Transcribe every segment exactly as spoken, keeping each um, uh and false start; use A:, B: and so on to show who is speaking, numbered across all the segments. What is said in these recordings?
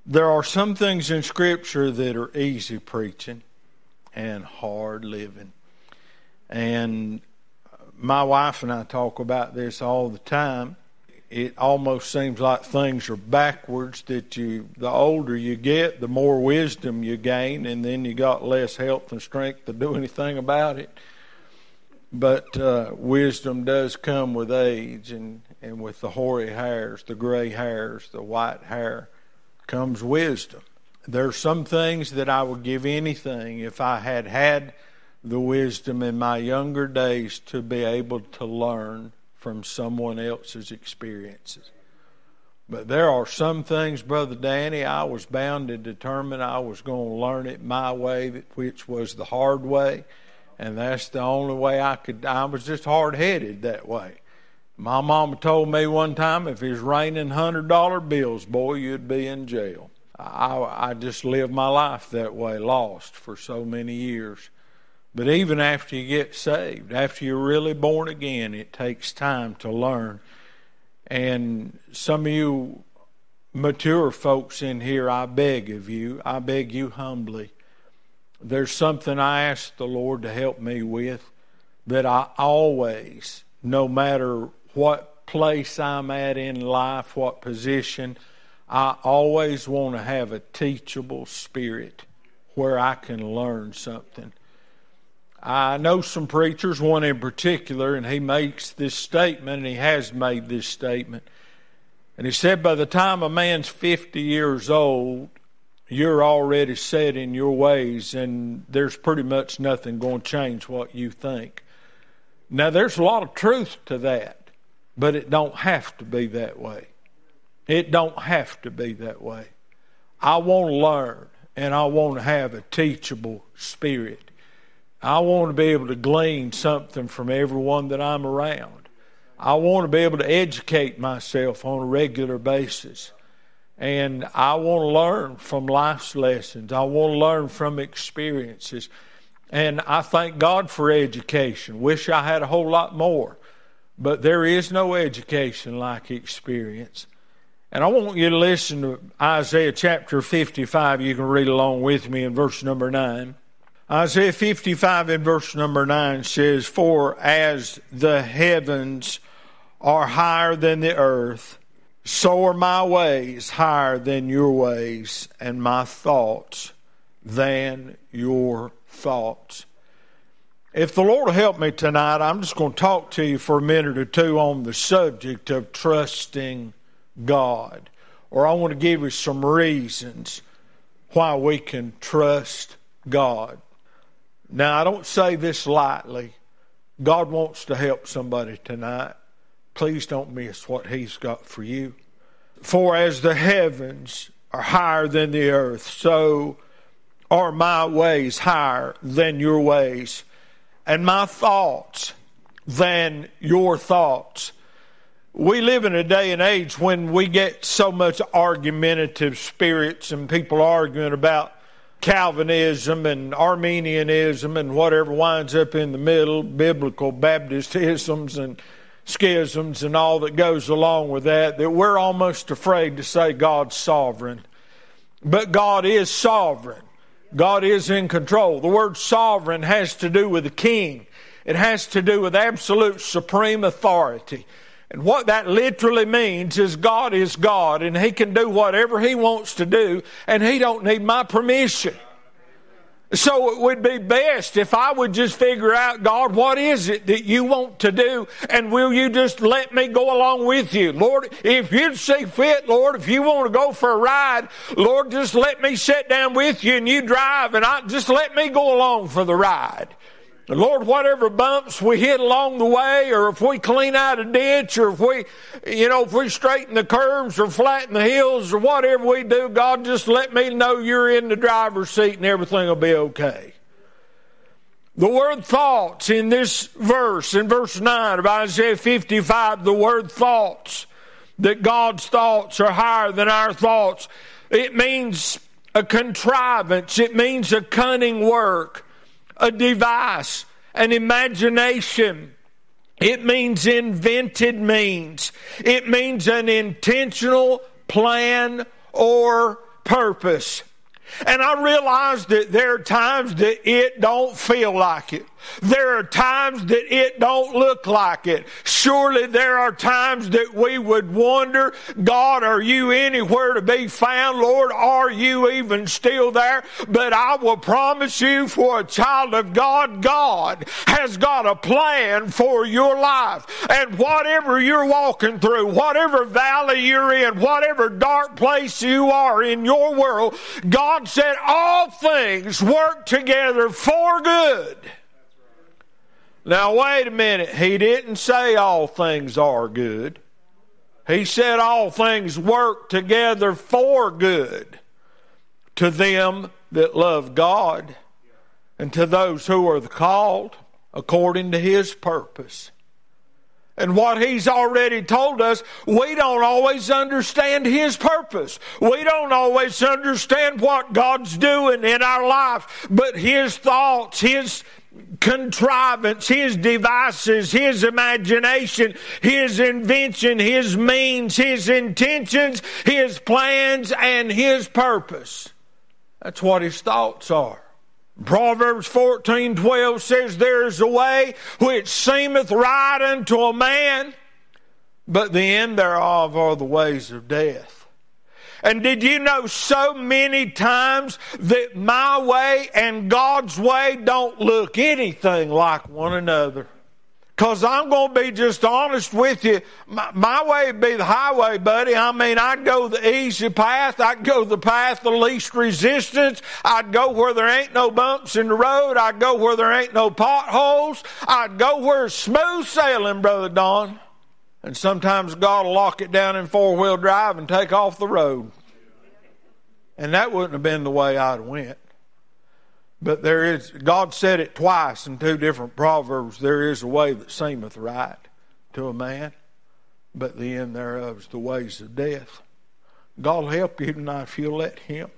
A: There are some things in Scripture that are easy preaching and hard living. And my wife and I talk about this all the time. It almost seems like things are backwards, that you, the older you get, the more wisdom you gain, and then you got less health and strength to do anything about it. But uh, wisdom does come with age, and, and with the hoary hairs, the gray hairs, the white hair, comes wisdom. There's some things that I would give anything if I had had the wisdom in my younger days to be able to learn from someone else's experiences. But there are some things, Brother Danny, I was bound and determined I was going to learn it my way, which was the hard way. And that's the only way I could. I was just hard-headed that way. My mama told me one time, if it's raining one hundred dollar bills, boy, you'd be in jail. I, I just lived my life that way, lost for so many years. But even after you get saved, after you're really born again, it takes time to learn. And some of you mature folks in here, I beg of you, I beg you humbly, there's something I ask the Lord to help me with, that I always, no matter what place I'm at in life, what position, I always want to have a teachable spirit where I can learn something. I know some preachers, one in particular, and he makes this statement, and he has made this statement. And he said, by the time a man's fifty years old, you're already set in your ways, and there's pretty much nothing going to change what you think. Now, there's a lot of truth to that, but it don't have to be that way. It don't have to be that way. I want to learn, and I want to have a teachable spirit. I want to be able to glean something from everyone that I'm around. I want to be able to educate myself on a regular basis. And I want to learn from life's lessons. I want to learn from experiences. And I thank God for education. Wish I had a whole lot more. But there is no education like experience. And I want you to listen to Isaiah chapter fifty-five. You can read along with me in verse number nine. Isaiah fifty-five in verse number nine says, for as the heavens are higher than the earth, so are my ways higher than your ways, and my thoughts than your thoughts. If the Lord will help me tonight, I'm just going to talk to you for a minute or two on the subject of trusting God. Or I want to give you some reasons why we can trust God. Now, I don't say this lightly. God wants to help somebody tonight. Please don't miss what He's got for you. For as the heavens are higher than the earth, so are my ways higher than your ways, and my thoughts than your thoughts. We live in a day and age when we get so much argumentative spirits and people arguing about Calvinism and Arminianism and whatever winds up in the middle, biblical Baptistisms and schisms and all that goes along with that, that we're almost afraid to say God's sovereign. But God is sovereign. God is in control. The word sovereign has to do with the king. It has to do with absolute supreme authority. And what that literally means is God is God, and He can do whatever He wants to do, and He don't need my permission. So it would be best if I would just figure out, God, what is it that you want to do, and will you just let me go along with you? Lord, if you'd see fit, Lord, if you want to go for a ride, Lord, just let me sit down with you and you drive, and I just let me go along for the ride. Lord, whatever bumps we hit along the way, or if we clean out a ditch, or if we, you know, if we straighten the curves or flatten the hills or whatever we do, God, just let me know you're in the driver's seat and everything will be okay. The word thoughts in this verse, in verse nine of Isaiah fifty-five, the word thoughts, that God's thoughts are higher than our thoughts. It means a contrivance. It means a cunning work, a device, an imagination. It means invented means. It means an intentional plan or purpose. And I realize that there are times that it don't feel like it. There are times that it don't look like it. Surely there are times that we would wonder, God, are you anywhere to be found? Lord, are you even still there? But I will promise you, for a child of God, God has got a plan for your life. And whatever you're walking through, whatever valley you're in, whatever dark place you are in your world, God said all things work together for good. Now, wait a minute. He didn't say all things are good. He said all things work together for good to them that love God and to those who are called according to His purpose. And what He's already told us, we don't always understand His purpose. We don't always understand what God's doing in our life. But His thoughts, His contrivance, His devices, His imagination, His invention, His means, His intentions, His plans, and His purpose. That's what His thoughts are. Proverbs fourteen twelve says, there is a way which seemeth right unto a man, but the end thereof are the ways of death. And did you know so many times that my way and God's way don't look anything like one another? Because I'm going to be just honest with you. My, my way would be the highway, buddy. I mean, I'd go the easy path. I'd go the path of least resistance. I'd go where there ain't no bumps in the road. I'd go where there ain't no potholes. I'd go where it's smooth sailing, Brother Don. And sometimes God will lock it down in four-wheel drive and take off the road. And that wouldn't have been the way I'd went. But there is, God said it twice in two different Proverbs. There is a way that seemeth right to a man, but the end thereof is the ways of death. God will help you tonight if you'll let Him.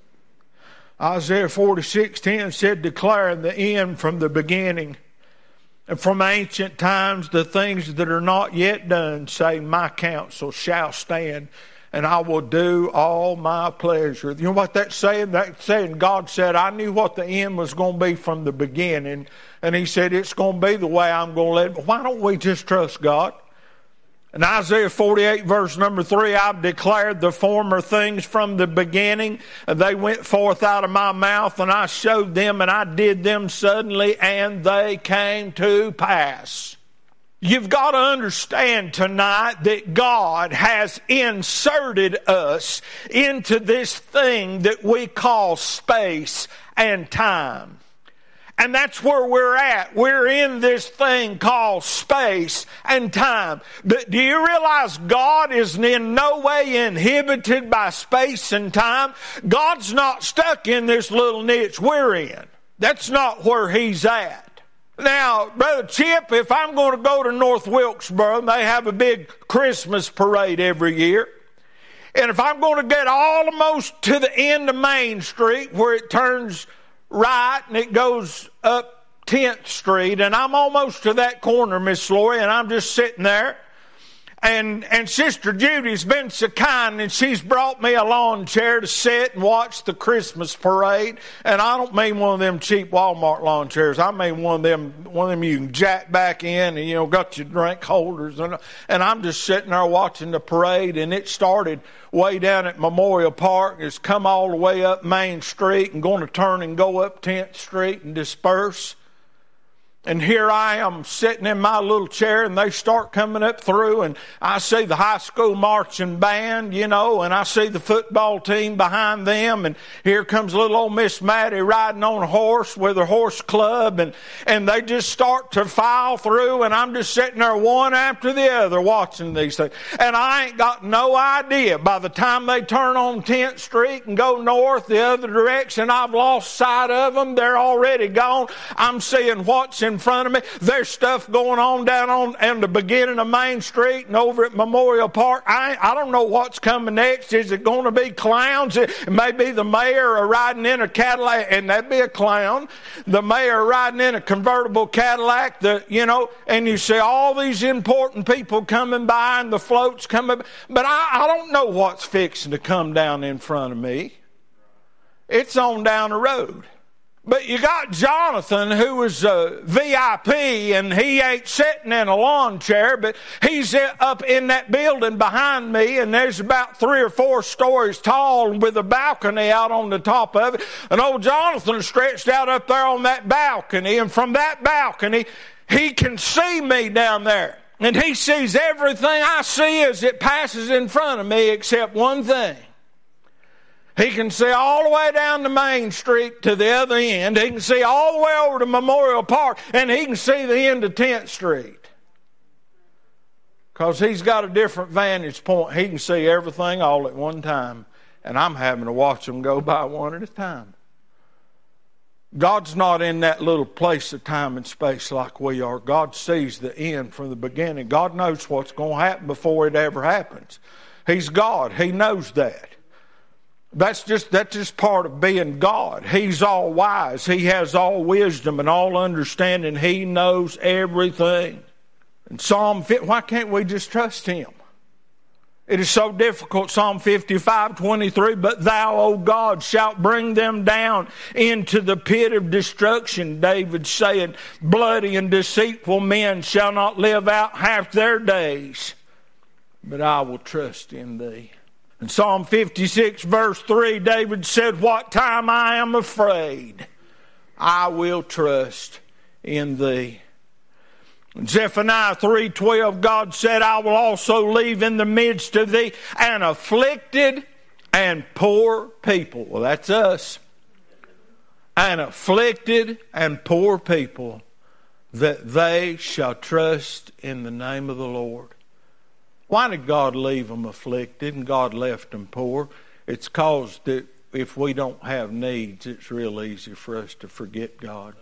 A: Isaiah forty-six ten said, declaring the end from the beginning, and from ancient times the things that are not yet done, saying, my counsel shall stand, and I will do all my pleasure. You know what that's saying? That's saying God said, I knew what the end was going to be from the beginning. And He said, it's going to be the way I'm going to let it. But why don't we just trust God? In Isaiah forty-eight verse number three, I've declared the former things from the beginning. And they went forth out of my mouth, and I showed them, and I did them suddenly, and they came to pass. You've got to understand tonight that God has inserted us into this thing that we call space and time. And that's where we're at. We're in this thing called space and time. But do you realize God is in no way inhibited by space and time? God's not stuck in this little niche we're in. That's not where He's at. Now, Brother Chip, if I'm going to go to North Wilkesboro, they have a big Christmas parade every year. And if I'm going to get almost to the end of Main Street where it turns right and it goes up tenth Street, and I'm almost to that corner, Miss Lori, and I'm just sitting there. And and Sister Judy's been so kind, and she's brought me a lawn chair to sit and watch the Christmas parade. And I don't mean one of them cheap Walmart lawn chairs. I mean one of them one of them you can jack back in, and you know got your drink holders. And and I'm just sitting there watching the parade, and it started way down at Memorial Park. It's come all the way up Main Street and going to turn and go up tenth Street and disperse. And here I am sitting in my little chair, and they start coming up through, and I see the high school marching band, you know, and I see the football team behind them, and here comes little old Miss Maddie riding on a horse with her horse club, and, and they just start to file through, and I'm just sitting there one after the other watching these things. And I ain't got no idea. By the time they turn on tenth Street and go north the other direction, I've lost sight of them. They're already gone. I'm seeing what's in in front of me. There's stuff going on down on, on the beginning of Main Street and over at Memorial Park. I I don't know what's coming next. Is it going to be clowns? It may be the mayor riding in a Cadillac, and that'd be a clown. The mayor riding in a convertible Cadillac, the, you know, and you see all these important people coming by and the floats coming by. But I, I don't know what's fixing to come down in front of me. It's on down the road. But you got Jonathan, who was a V I P, and he ain't sitting in a lawn chair, but he's up in that building behind me, and there's about three or four stories tall with a balcony out on the top of it. And old Jonathan stretched out up there on that balcony, and from that balcony, he can see me down there. And he sees everything I see as it passes in front of me except one thing. He can see all the way down to Main Street to the other end. He can see all the way over to Memorial Park, and he can see the end of tenth Street. Because he's got a different vantage point. He can see everything all at one time. And I'm having to watch them go by one at a time. God's not in that little place of time and space like we are. God sees the end from the beginning. God knows what's going to happen before it ever happens. He's God. He knows that. That's just that's just part of being God. He's all wise. He has all wisdom and all understanding. He knows everything. And Psalm, why can't we just trust Him? It is so difficult. Psalm fifty-five twenty-three, but Thou, O God, shalt bring them down into the pit of destruction. David saying, bloody and deceitful men shall not live out half their days, but I will trust in Thee. In Psalm fifty-six verse three, David said, what time I am afraid, I will trust in Thee. In Zephaniah three twelve, God said, I will also leave in the midst of thee an afflicted and poor people. Well, that's us. An afflicted and poor people, that they shall trust in the name of the Lord. Why did God leave them afflicted and God left them poor? It's because that if we don't have needs, it's real easy for us to forget God.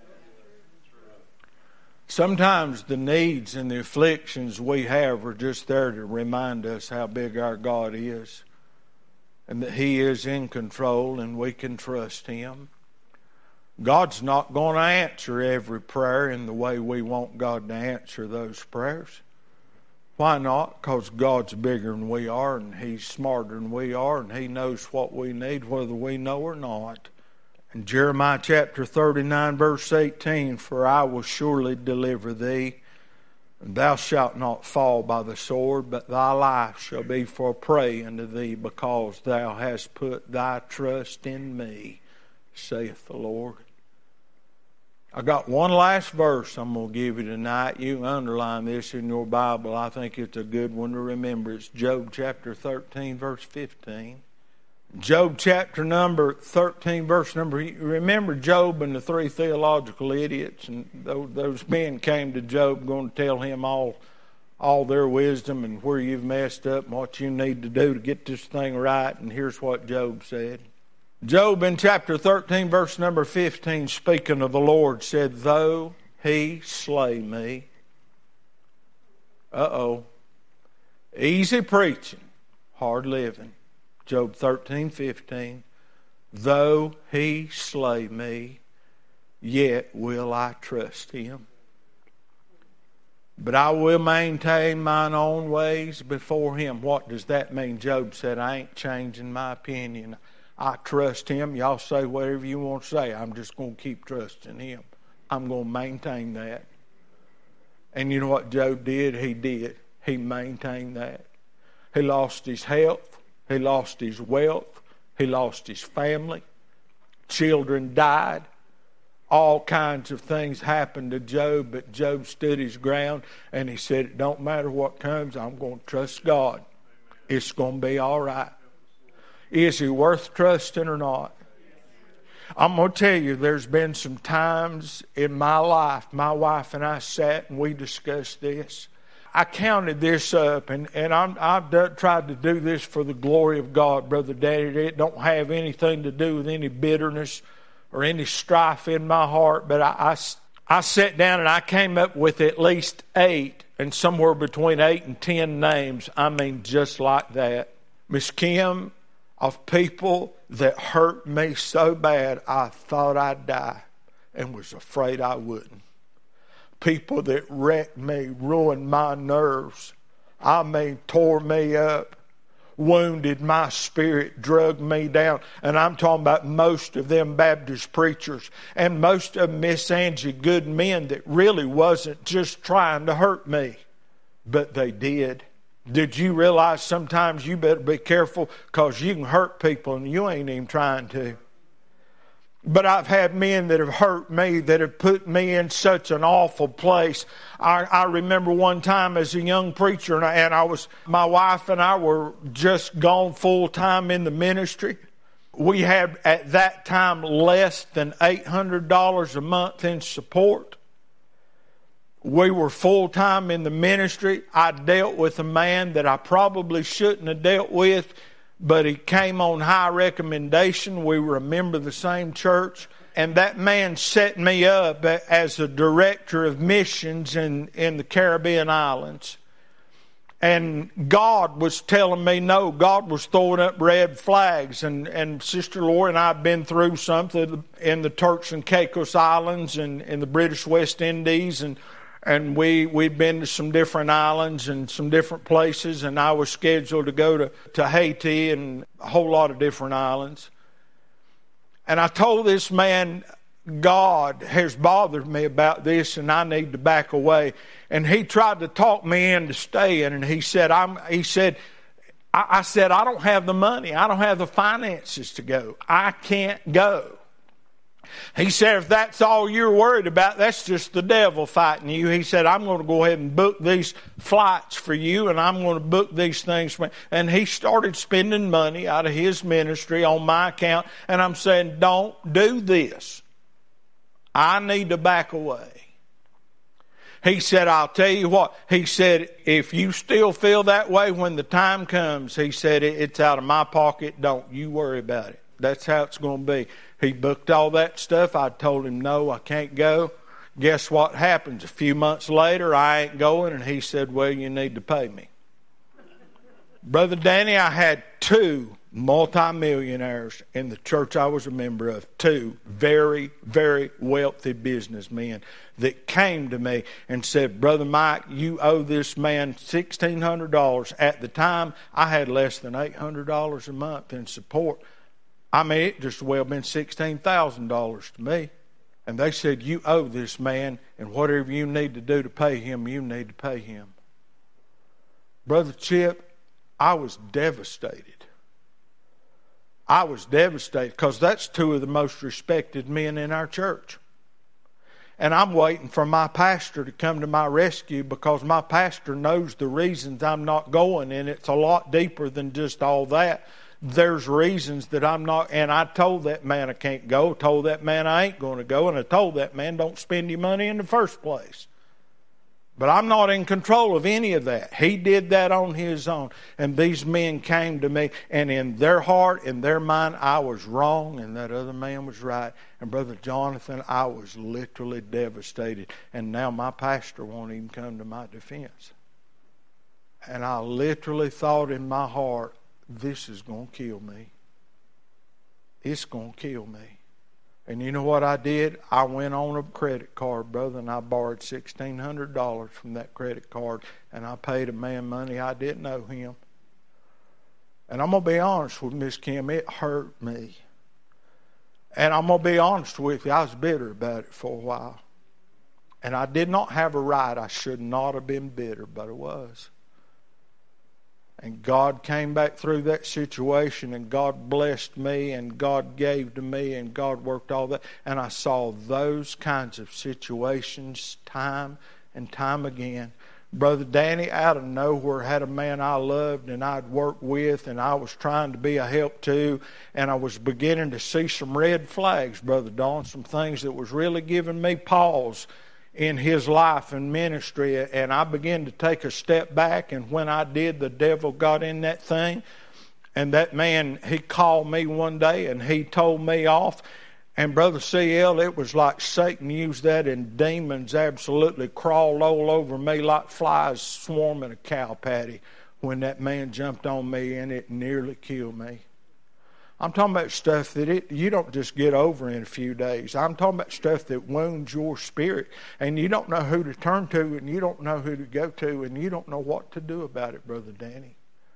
A: Sometimes the needs and the afflictions we have are just there to remind us how big our God is, and that He is in control and we can trust Him. God's not going to answer every prayer in the way we want God to answer those prayers. Why not? Because God's bigger than we are, and He's smarter than we are, and He knows what we need whether we know or not. In Jeremiah chapter thirty-nine verse eighteen, for I will surely deliver thee, and thou shalt not fall by the sword, but thy life shall be for a prey unto thee, because thou hast put thy trust in me, saith the Lord. I got one last verse I'm going to give you tonight. You can underline this in your Bible. I think it's a good one to remember. It's Job chapter thirteen, verse fifteen. Job chapter number thirteen, verse number... Remember Job and the three theological idiots? And those, those men came to Job going to tell him all, all their wisdom and where you've messed up and what you need to do to get this thing right. And here's what Job said. Job in chapter thirteen, verse number fifteen, speaking of the Lord, said, though He slay me. Uh-oh. Easy preaching, hard living. Job thirteen, fifteen. Though He slay me, yet will I trust Him. But I will maintain mine own ways before Him. What does that mean? Job said, I ain't changing my opinion. I trust Him. Y'all say whatever you want to say. I'm just going to keep trusting Him. I'm going to maintain that. And you know what Job did? He did. He maintained that. He lost his health. He lost his wealth. He lost his family. Children died. All kinds of things happened to Job, but Job stood his ground and he said, it don't matter what comes, I'm going to trust God. It's going to be all right. Is He worth trusting or not? I'm going to tell you, there's been some times in my life, my wife and I sat and we discussed this. I counted this up, and, and I'm, I've done, tried to do this for the glory of God, Brother Daddy. It don't have anything to do with any bitterness or any strife in my heart, but I, I, I sat down and I came up with at least eight, and somewhere between eight and ten names, I mean just like that. Miss Kim, of people that hurt me so bad I thought I'd die and was afraid I wouldn't. People that wrecked me, ruined my nerves. I mean, tore me up. wounded my spirit, drug me down. And I'm talking about most of them Baptist preachers and most of Miss Angie, good men that really wasn't just trying to hurt me, but they did. Did you realize sometimes you better be careful because you can hurt people and you ain't even trying to? But I've had men that have hurt me, that have put me in such an awful place. I, I remember one time as a young preacher, and I, and I was, my wife and I were just gone full time in the ministry. We had at that time less than eight hundred dollars a month in support. We were full time in the ministry. I dealt with a man that I probably shouldn't have dealt with, but he came on high recommendation. We were a member of the same church. And that man set me up as a director of missions in, in the Caribbean islands. And God was telling me no. God was throwing up red flags. And, and Sister Laura and I have been through something in the Turks and Caicos Islands and in the British West Indies. And And we, we'd been to some different islands and some different places, and I was scheduled to go to, to Haiti and a whole lot of different islands. And I told this man, God has bothered me about this and I need to back away. And he tried to talk me into staying, and he said, I'm, he said, I, I said, I don't have the money. I don't have the finances to go. I can't go. He said, if that's all you're worried about, that's just the devil fighting you. He said, I'm going to go ahead and book these flights for you, and I'm going to book these things for me. And he started spending money out of his ministry on my account. And I'm saying, don't do this. I need to back away. He said, I'll tell you what. He said, if you still feel that way when the time comes, he said, it's out of my pocket. Don't you worry about it. That's how it's going to be. He booked all that stuff. I told him, no, I can't go. Guess what happens? A few months later, I ain't going, and he said, well, you need to pay me. Brother Danny, I had two multimillionaires in the church I was a member of, two very, very wealthy businessmen that came to me and said, Brother Mike, you owe this man sixteen hundred dollars. At the time, I had less than eight hundred dollars a month in support. I mean, it just well been sixteen thousand dollars to me. And they said, you owe this man, and whatever you need to do to pay him, you need to pay him. Brother Chip, I was devastated. I was devastated because that's two of the most respected men in our church. And I'm waiting for my pastor to come to my rescue because my pastor knows the reasons I'm not going, and it's a lot deeper than just all that. There's reasons that I'm not, and I told that man I can't go, told that man I ain't going to go, and I told that man don't spend your money in the first place. But I'm not in control of any of that. He did that on his own. And these men came to me, and in their heart, in their mind, I was wrong, and that other man was right. And Brother Jonathan, I was literally devastated. And now my pastor won't even come to my defense. And I literally thought in my heart, this is going to kill me. It's going to kill me. And you know what I did? I went on a credit card, brother, and I borrowed sixteen hundred dollars from that credit card, and I paid a man money. I didn't know him. And I'm going to be honest with Miss Kim, it hurt me. And I'm going to be honest with you, I was bitter about it for a while. And I did not have a right. I should not have been bitter, but I was. And God came back through that situation, and God blessed me, and God gave to me, and God worked all that. And I saw those kinds of situations time and time again. Brother Danny, out of nowhere, had a man I loved and I'd worked with, and I was trying to be a help to, and I was beginning to see some red flags, Brother Don, some things that was really giving me pause in his life and ministry. And I began to take a step back, and when I did, the devil got in that thing. And that man, he called me one day and he told me off. And Brother C L, it was like Satan used that, and demons absolutely crawled all over me like flies swarming a cow patty when that man jumped on me, and it nearly killed me. I'm talking about stuff that it, you don't just get over in a few days. I'm talking about stuff that wounds your spirit, and you don't know who to turn to, and you don't know who to go to, and you don't know what to do about it, Brother Danny.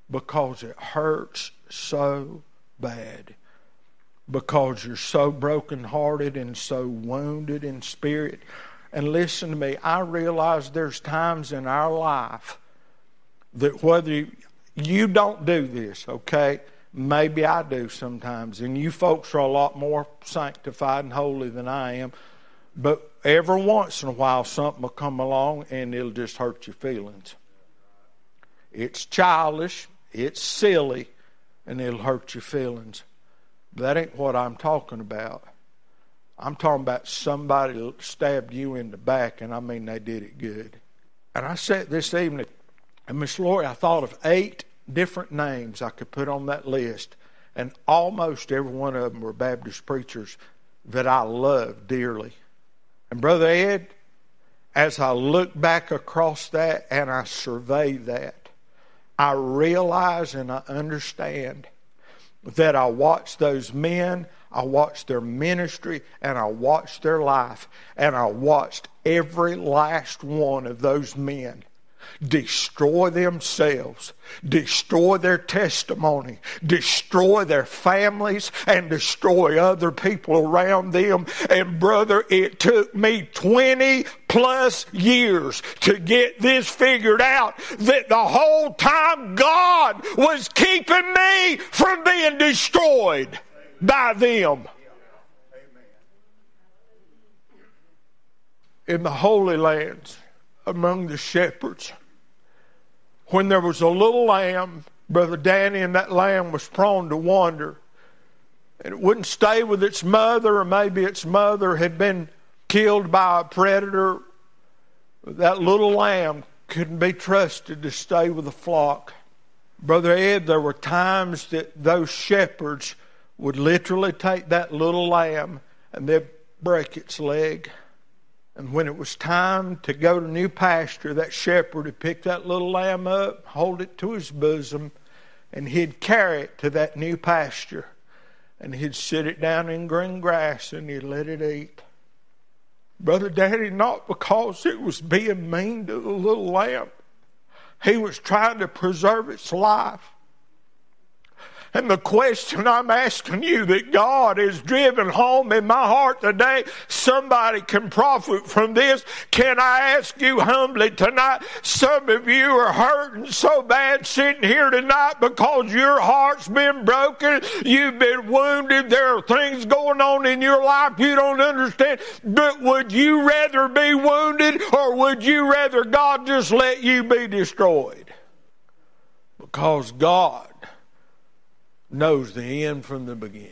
A: because it hurts so bad. Because you're so brokenhearted and so wounded in spirit. And listen to me, I realize there's times in our life that whether you, you don't do this, okay? Maybe I do sometimes. And you folks are a lot more sanctified and holy than I am. But every once in a while something will come along and it'll just hurt your feelings. It's childish, it's silly, and it'll hurt your feelings. That ain't what I'm talking about. I'm talking about somebody stabbed you in the back, and I mean they did it good. And I said this evening, and Miss Lori, I thought of eight different names I could put on that list, and almost every one of them were Baptist preachers that I love dearly. And Brother Ed, as I look back across that and I survey that, I realize and I understand that I watched those men, I watched their ministry, and I watched their life, and I watched every last one of those men destroy themselves, destroy their testimony, destroy their families, and destroy other people around them. And brother, it took me twenty plus years to get this figured out, that the whole time God was keeping me from being destroyed by them. In the Holy Lands, among the shepherds, when there was a little lamb, Brother Danny, and that lamb was prone to wander, and it wouldn't stay with its mother, or maybe its mother had been killed by a predator. That little lamb couldn't be trusted to stay with the flock. Brother Ed, there were times that those shepherds would literally take that little lamb and they'd break its leg. And when it was time to go to new pasture, that shepherd would pick that little lamb up, hold it to his bosom, and he'd carry it to that new pasture. And he'd sit it down in green grass and he'd let it eat. Brother Daddy, not because it was being mean to the little lamb. He was trying to preserve its life. And the question I'm asking you that God has driven home in my heart today, somebody can profit from this. Can I ask you humbly tonight, some of you are hurting so bad sitting here tonight because your heart's been broken, you've been wounded, there are things going on in your life you don't understand. But would you rather be wounded, or would you rather God just let you be destroyed? Because God knows the end from the beginning.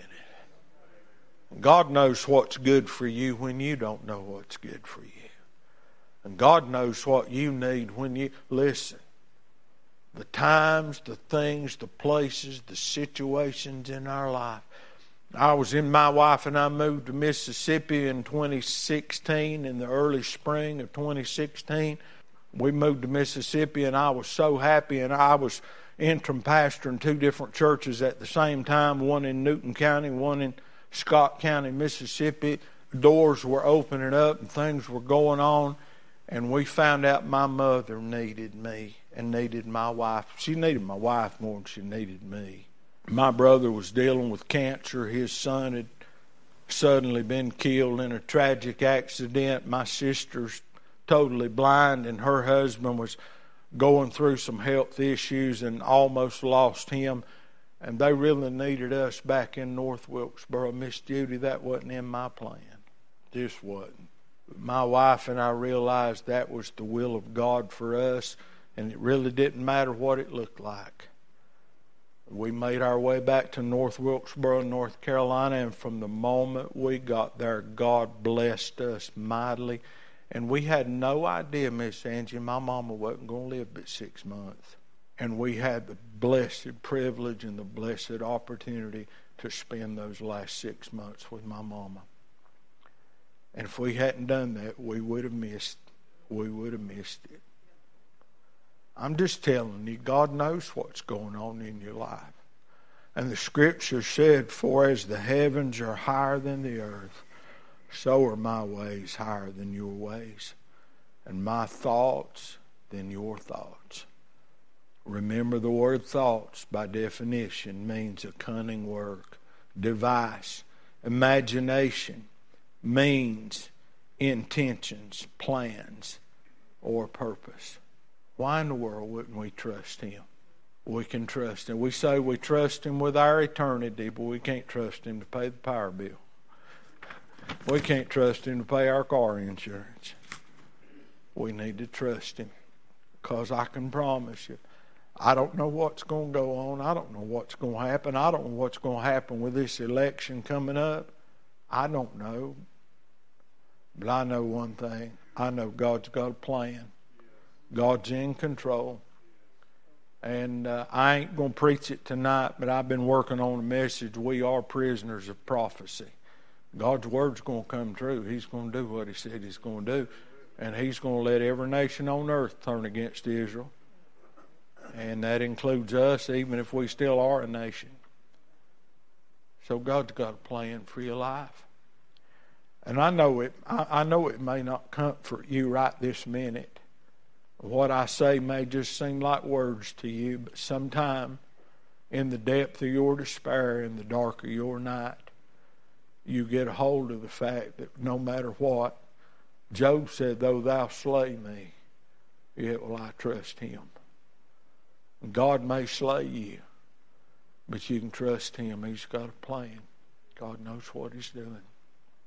A: God knows what's good for you when you don't know what's good for you. And God knows what you need when you listen. The times, the things, the places, the situations in our life. I was in, my wife and I moved to Mississippi in twenty sixteen, in the early spring of twenty sixteen. We moved to Mississippi and I was so happy, and I was interim pastor in two different churches at the same time, one in Newton County, one in Scott County, Mississippi. Doors were opening up and things were going on, and we found out my mother needed me and needed my wife. She needed my wife more than she needed me. My brother was dealing with cancer. His son had suddenly been killed in a tragic accident. My sister's totally blind, and her husband was going through some health issues and almost lost him. And they really needed us back in North Wilkesboro. Miss Judy, that wasn't in my plan. Just wasn't. My wife and I realized that was the will of God for us, and it really didn't matter what it looked like. We made our way back to North Wilkesboro, North Carolina, and from the moment we got there, God blessed us mightily. And we had no idea, Miss Angie, my mama wasn't going to live but six months. And we had the blessed privilege and the blessed opportunity to spend those last six months with my mama. And if we hadn't done that, we would have missed, we would have missed it. I'm just telling you, God knows what's going on in your life. And the scripture said, for as the heavens are higher than the earth, so are my ways higher than your ways, and my thoughts than your thoughts. Remember, the word thoughts, by definition, means a cunning work, device. Imagination means intentions, plans, or purpose. Why in the world wouldn't we trust Him? We can trust Him. We say we trust Him with our eternity, but we can't trust Him to pay the power bill. We can't trust Him to pay our car insurance. We need to trust Him, because I can promise you, I don't know what's going to go on. I don't know what's going to happen. I don't know what's going to happen with this election coming up. I don't know. But I know one thing. I know God's got a plan. God's in control. And uh, I ain't going to preach it tonight, but I've been working on a message. We are prisoners of prophecy. God's word's going to come true. He's going to do what He said He's going to do. And He's going to let every nation on earth turn against Israel. And that includes us, even if we still are a nation. So God's got a plan for your life. And I know it, I, I know it may not comfort you right this minute. What I say may just seem like words to you, but sometime in the depth of your despair, in the dark of your night, you get a hold of the fact that no matter what, Job said, though thou slay me, yet will I trust Him. God may slay you, but you can trust Him. He's got a plan. God knows what He's doing.